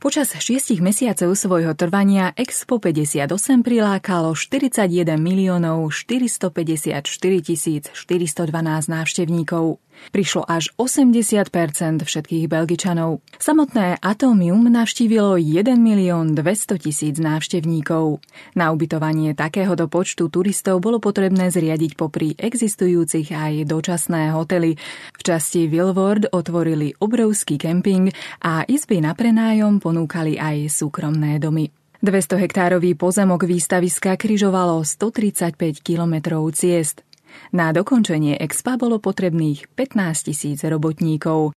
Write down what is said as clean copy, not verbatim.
Počas 6 mesiacov svojho trvania Expo 58 prilákalo 41 454 412 návštevníkov. Prišlo až 80% všetkých Belgičanov. Samotné Atomium navštívilo 1 200 000 návštevníkov. Na ubytovanie takéhoto počtu turistov bolo potrebné zriadiť popri existujúcich aj dočasné hotely. V časti Vilvoord otvorili obrovský kemping a izby na prenájom ponúkali aj súkromné domy. 200-hektárový pozemok výstaviska križovalo 135 kilometrov ciest. Na dokončenie expa bolo potrebných 15 000 robotníkov.